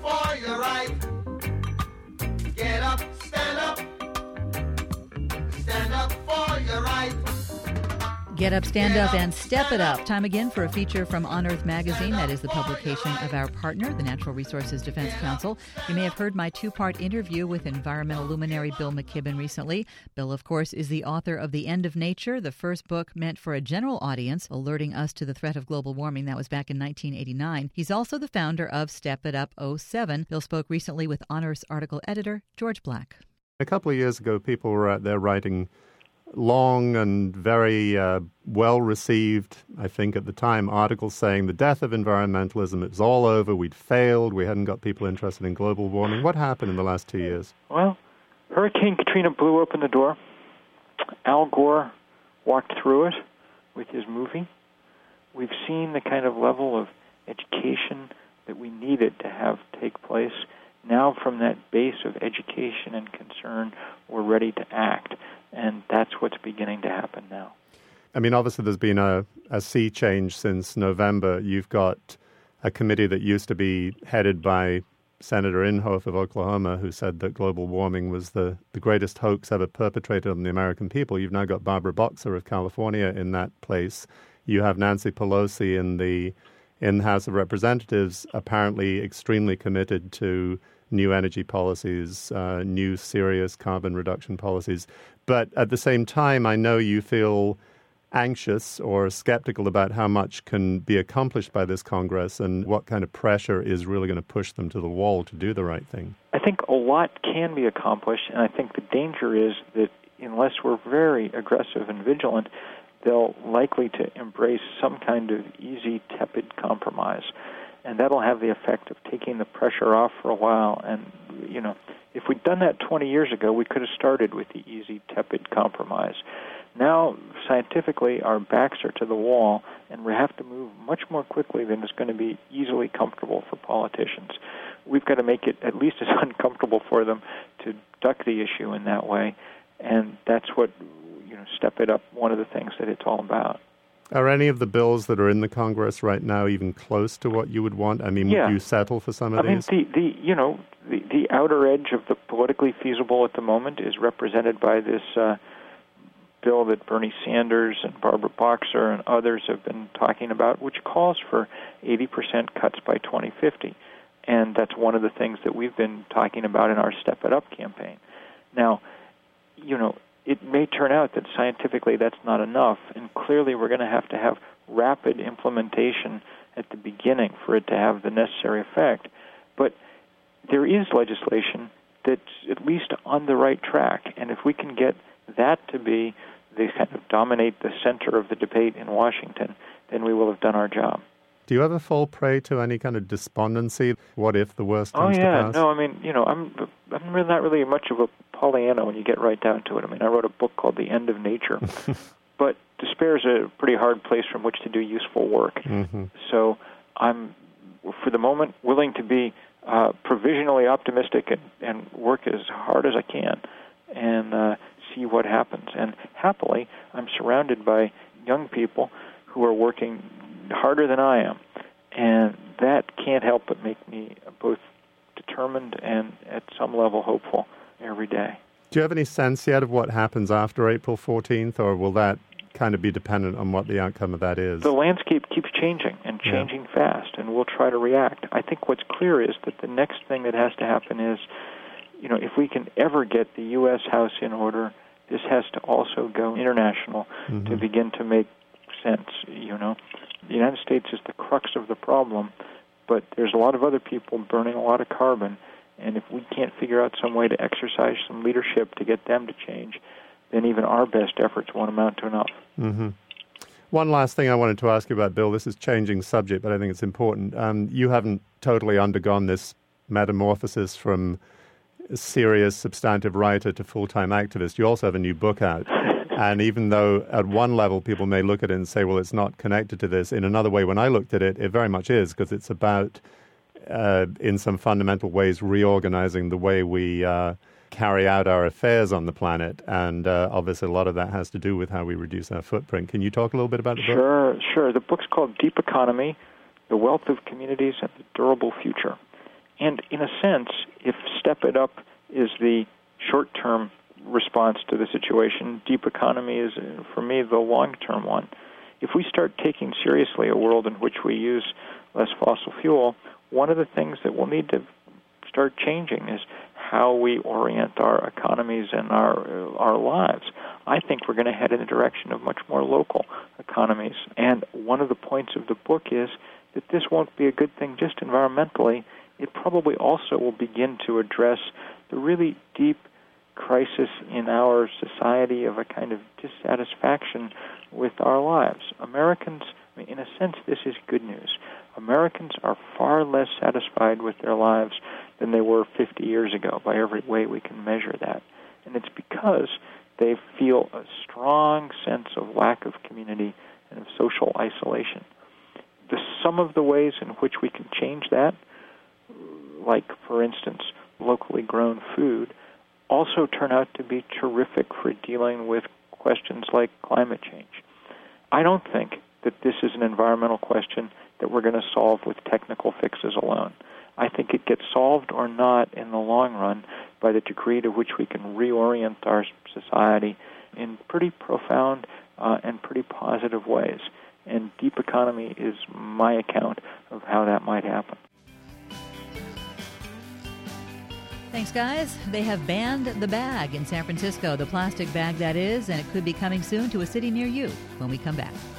for your right. Get up, stand up. Stand up for your right. Get up, stand up, and step it up. Time again for a feature from On Earth magazine. That is the publication of our partner, the Natural Resources Defense Council. You may have heard my two-part interview with environmental luminary Bill McKibben recently. Bill, of course, is the author of The End of Nature, the first book meant for a general audience, alerting us to the threat of global warming. That was back in 1989. He's also the founder of Step It Up 07. Bill spoke recently with On Earth's article editor, George Black. A couple of years ago, people were out there writing long and very well-received, I think at the time, articles saying the death of environmentalism, it was all over, we'd failed, we hadn't got people interested in global warming. What happened in the last 2 years? Well, Hurricane Katrina blew open the door. Al Gore walked through it with his movie. We've seen the kind of level of education that we needed to have take place. Now from that base of education and concern, we're ready to act. And that's what's beginning to happen now. I mean, obviously there's been a sea change since November. You've got a committee that used to be headed by Senator Inhofe of Oklahoma, who said that global warming was the greatest hoax ever perpetrated on the American people. You've now got Barbara Boxer of California in that place. You have Nancy Pelosi in the House of Representatives, apparently extremely committed to new energy policies, new serious carbon reduction policies. But at the same time, I know you feel anxious or skeptical about how much can be accomplished by this Congress and what kind of pressure is really going to push them to the wall to do the right thing. I think a lot can be accomplished, and I think the danger is that unless we're very aggressive and vigilant, they'll likely to embrace some kind of easy, tepid compromise. And that'll have the effect of taking the pressure off for a while. And, you know, if we'd done that 20 years ago, we could have started with the easy, tepid compromise. Now, scientifically, our backs are to the wall, and we have to move much more quickly than is going to be easily comfortable for politicians. We've got to make it at least as uncomfortable for them to duck the issue in that way. And that's what, Step It Up, one of the things that it's all about. Are any of the bills that are in the Congress right now even close to what you would want? I mean, would you settle for some of these? The outer edge of the politically feasible at the moment is represented by this bill that Bernie Sanders and Barbara Boxer and others have been talking about, which calls for 80% cuts by 2050. And that's one of the things that we've been talking about in our Step It Up campaign. Now, it may turn out that scientifically that's not enough, and clearly we're going to have rapid implementation at the beginning for it to have the necessary effect. But there is legislation that's at least on the right track, and if we can get that to be the kind of dominate the center of the debate in Washington, then we will have done our job. Do you ever fall prey to any kind of despondency? What if the worst comes to pass? No, I'm not really much of a Pollyanna when you get right down to it. I mean, I wrote a book called The End of Nature. But despair is a pretty hard place from which to do useful work. Mm-hmm. So I'm, for the moment, willing to be provisionally optimistic and work as hard as I can and see what happens. And happily, I'm surrounded by young people who are working harder than I am, and that can't help but make me both determined and at some level hopeful every day. Do you have any sense yet of what happens after April 14th, or will that kind of be dependent on what the outcome of that is? The landscape keeps changing and changing fast, and we'll try to react. I think what's clear is that the next thing that has to happen is, if we can ever get the U.S. House in order, this has to also go international to begin to make sense, The United States is the crux of the problem, but there's a lot of other people burning a lot of carbon, and if we can't figure out some way to exercise some leadership to get them to change, then even our best efforts won't amount to enough. Mm-hmm. One last thing I wanted to ask you about, Bill. This is changing subject, but I think it's important. You haven't totally undergone this metamorphosis from a serious, substantive writer to full-time activist. You also have a new book out. And even though at one level people may look at it and say, well, it's not connected to this, in another way, when I looked at it, it very much is, because it's about, in some fundamental ways, reorganizing the way we carry out our affairs on the planet. And obviously a lot of that has to do with how we reduce our footprint. Can you talk a little bit about the book? Sure. The book's called Deep Economy, The Wealth of Communities and the Durable Future. And in a sense, if Step It Up is the short-term response to the situation, deep economy is, for me, the long-term one. If we start taking seriously a world in which we use less fossil fuel, one of the things that we'll need to start changing is how we orient our economies and our lives. I think we're going to head in the direction of much more local economies. And one of the points of the book is that this won't be a good thing just environmentally. It probably also will begin to address the really deep crisis in our society of a kind of dissatisfaction with our lives. Americans, in a sense, this is good news. Americans are far less satisfied with their lives than they were 50 years ago by every way we can measure that. And it's because they feel a strong sense of lack of community and of social isolation. Some of the ways in which we can change that, like, for instance, locally grown food, also turn out to be terrific for dealing with questions like climate change. I don't think that this is an environmental question that we're going to solve with technical fixes alone. I think it gets solved or not in the long run by the degree to which we can reorient our society in pretty profound and pretty positive ways. And deep economy is my account of how that might happen. Thanks, guys. They have banned the bag in San Francisco, the plastic bag that is, and it could be coming soon to a city near you when we come back.